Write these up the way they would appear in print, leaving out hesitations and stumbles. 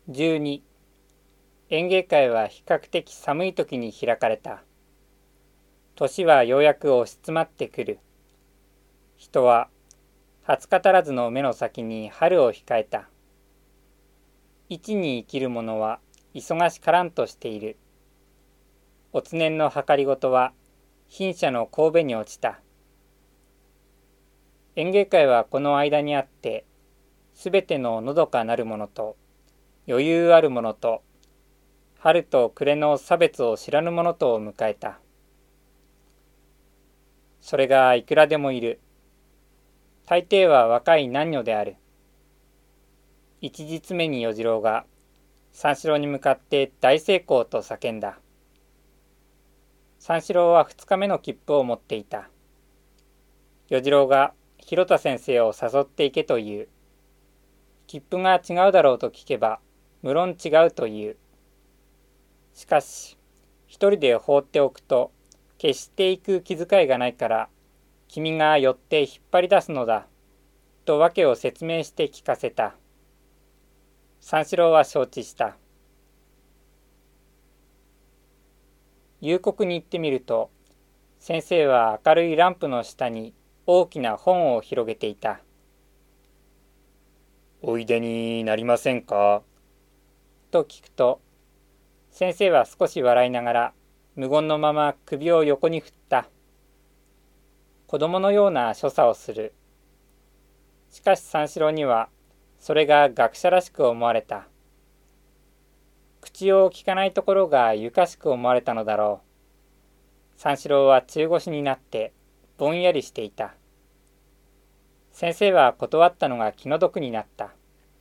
12、演芸会は比較的寒い時に開かれた。年はようやく押し詰まってくる。人は20日足らずの目の先に春を控えた。一に生きる者は忙しからんとしている。おつねんの計りごとは貧者の神戸に落ちた。演芸会はこの間にあって、すべてののどかなるものと、余裕あるものと、春と暮れの差別を知らぬものとを迎えた。それがいくらでもいる。大抵は若い男女である。一日目に与次郎が三四郎に向かって大成功と叫んだ。三四郎は二日目の切符を持っていた。与次郎が広田先生を誘っていけという。切符が違うだろうと聞けば、無論違うという。しかし、一人で放っておくと、決していく気遣いがないから、君が寄って引っ張り出すのだ、と訳を説明して聞かせた。三四郎は承知した。夕刻に行ってみると、先生は明るいランプの下に大きな本を広げていた。おいでになりませんかと聞くと、先生は少し笑いながら無言のまま首を横に振った。子供のような所作をする。しかし三四郎にはそれが学者らしく思われた。口を聞かないところがゆかしく思われたのだろう。三四郎は中腰になってぼんやりしていた。先生は断ったのが気の毒になった。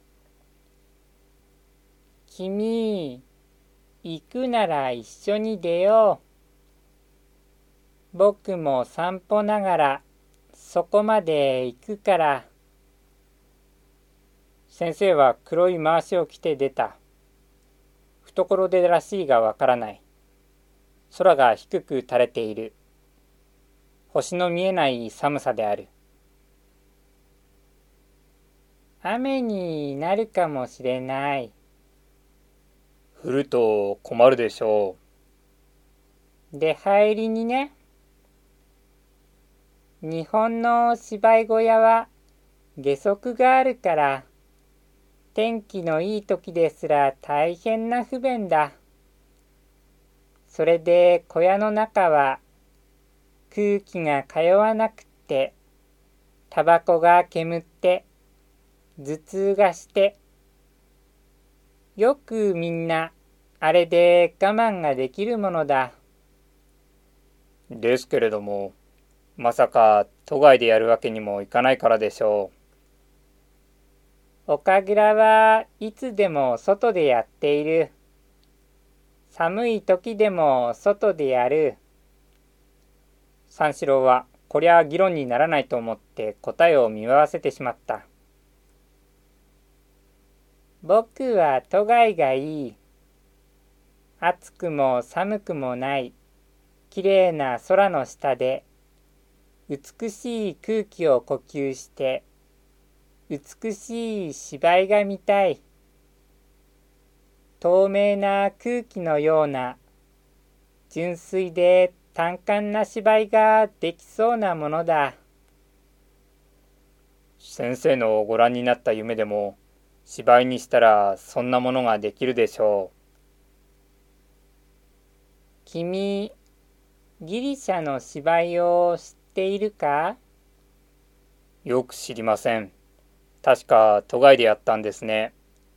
君、行くなら一緒に出よう。僕も散歩ながらそこまで行くから。先生は黒いまわしを着て出た。懐でらしいがわからない。空が低く垂れている。星の見えない寒さである。雨になるかもしれない。降ると困るでしょう。出入りにね。日本の芝居小屋は下足があるから、天気のいい時ですら大変な不便だ。それで小屋の中は空気が通わなくって、タバコが煙って、頭痛がして、よくみんなあれで我慢ができるものだ。ですけれども、まさか都外でやるわけにもいかないからでしょう。岡倉はいつでも外でやっている。寒い時でも外でやる。三四郎はこりゃ議論にならないと思って答えを見合わせてしまった。僕は都外がいい。暑くも寒くもないきれいな空の下で美しい空気を呼吸して美しい芝居が見たい。透明な空気のような純粋で単純な芝居ができそうなものだ。先生のご覧になった夢でも芝居にしたらそんなものができるでしょう。君、ギリシャの芝居を知っているか？よく知りません。確か都外でやったんですね。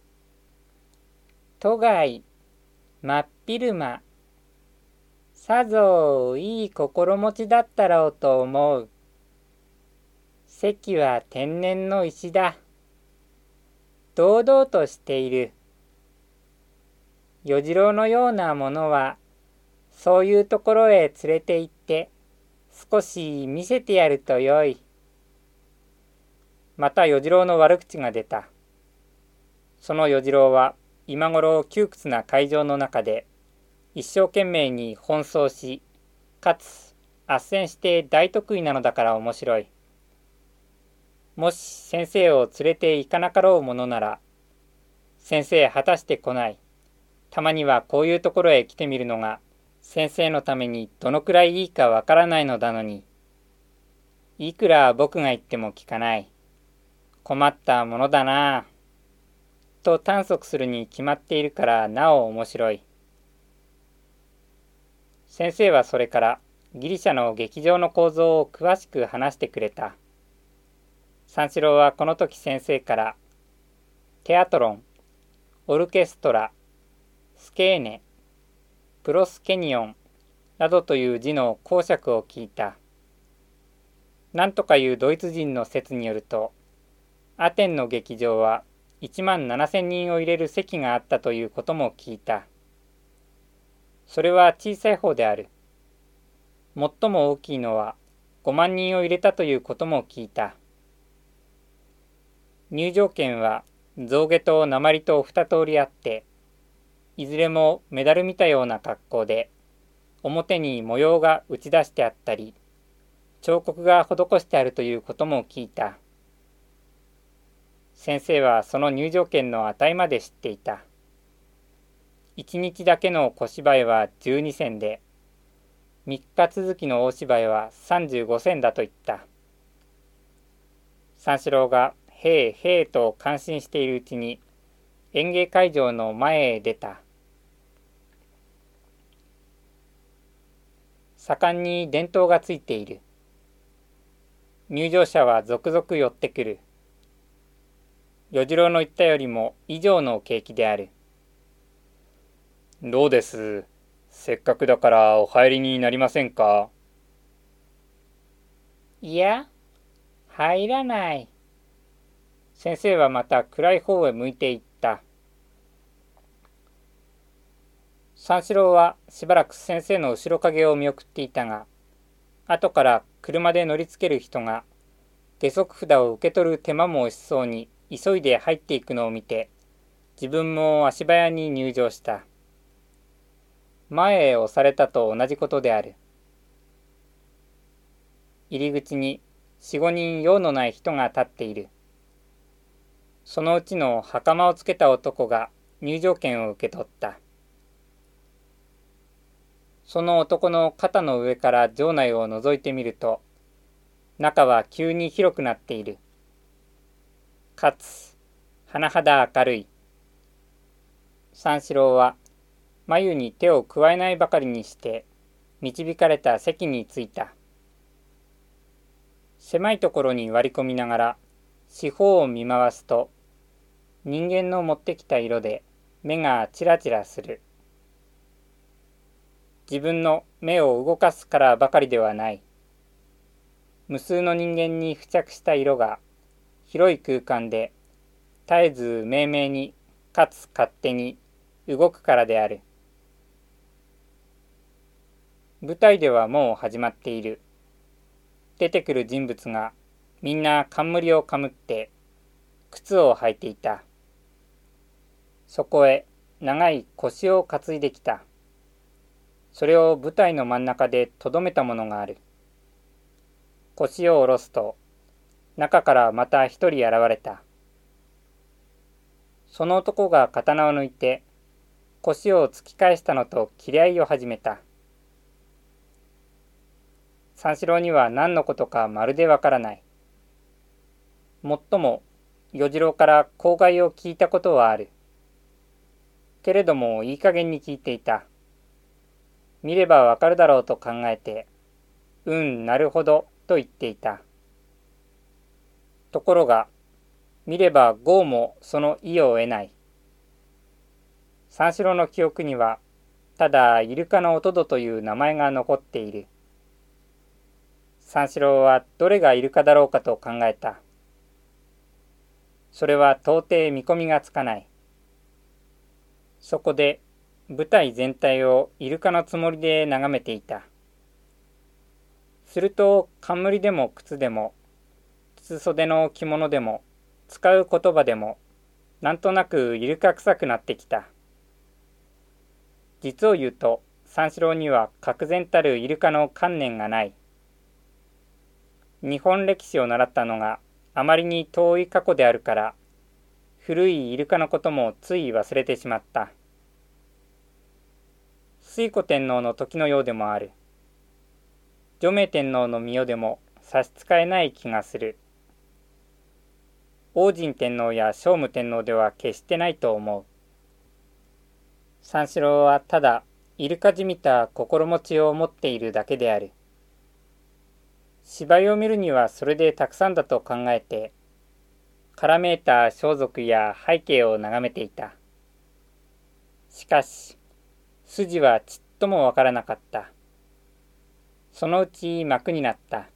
都外、真っ昼間。さぞいい心持ちだったろうと思う。席は天然の石だ。堂々としている。与次郎のようなものは、そういうところへ連れて行って、少し見せてやるとよい。また与次郎の悪口が出た。その与次郎は、今頃窮屈な会場の中で、一生懸命に奔走し、かつ、斡旋して大得意なのだから面白い。もし先生を連れて行かなかろうものなら、 先生果たして来ない。たまにはこういうところへ来てみるのが先生のためにどのくらいいいかわからないのだのに。いくら僕が言っても聞かない。困ったものだなあ。と探索するに決まっているからなお面白い。先生はそれからギリシャの劇場の構造を詳しく話してくれた。三四郎はこの時先生からテアトロン、オルケストラ、スケーネ、プロスケニオンなどという字の講釈を聞いた。なんとかいうドイツ人の説によると、アテンの劇場は17,000人を入れる席があったということも聞いた。それは小さい方である。最も大きいのは5万人を入れたということも聞いた。入場券は象牙と鉛と2通りあって、いずれもメダル見たような格好で、表に模様が打ち出してあったり、彫刻が施してあるということも聞いた。先生はその入場券の値まで知っていた。1日だけの小芝居は12銭で、3日続きの大芝居は35銭だと言った。三四郎がへえへえと感心しているうちに演芸会場の前へ出た。盛んに電灯がついている。入場者は続々寄ってくる。与次郎の言ったよりも以上の景気である。どうです。せっかくだからお入りになりませんか。いや、入らない。先生はまた暗い方へ向いていった。三四郎はしばらく先生の後ろ影を見送っていたが、後から車で乗りつける人が下足札を受け取る手間も惜しそうに急いで入っていくのを見て、自分も足早に入場した。前へ押されたと同じことである。入り口に4、5人用のない人が立っている。そのうちの袴をつけた男が入場券を受け取った。その男の肩の上から場内を覗いてみると、中は急に広くなっている。かつ、甚だ明るい。三四郎は、眉に手を加えないばかりにして、導かれた席に着いた。狭いところに割り込みながら、四方を見回すと、人間の持ってきた色で目がチラチラする。自分の目を動かすからばかりではない。無数の人間に付着した色が広い空間で絶えず明々にかつ勝手に動くからである。舞台ではもう始まっている。出てくる人物がみんな冠をかむって靴を履いていた。そこへ長い腰を担いできた。それを舞台の真ん中でとどめたものがある。腰を下ろすと、中からまた一人現れた。その男が刀を抜いて、腰を突き返したのと切り合いを始めた。三四郎には何のことかまるでわからない。もっとも、与次郎から口外を聞いたことはある。けれどもいい加減に聞いていた。見ればわかるだろうと考えて、なるほどと言っていた。ところが、見れば豪もその意を得ない。三四郎の記憶には、ただイルカの音戸という名前が残っている。三四郎はどれがイルカだろうかと考えた。それは到底見込みがつかない。そこで舞台全体をイルカのつもりで眺めていた。すると冠でも靴でも筒袖の着物でも使う言葉でもなんとなくイルカ臭くなってきた。実を言うと三四郎には確然たるイルカの観念がない。日本歴史を習ったのがあまりに遠い過去であるから、 古いイルカのこともつい忘れてしまった。推古天皇の時のようでもある。除名天皇の御代でも差し支えない気がする。王神天皇や聖武天皇では決してないと思う。三四郎はただイルカじみた心持ちを持っているだけである。芝居を見るにはそれでたくさんだと考えて、からめいた装束や背景を眺めていた。しかし、筋はちっともわからなかった。そのうち幕になった。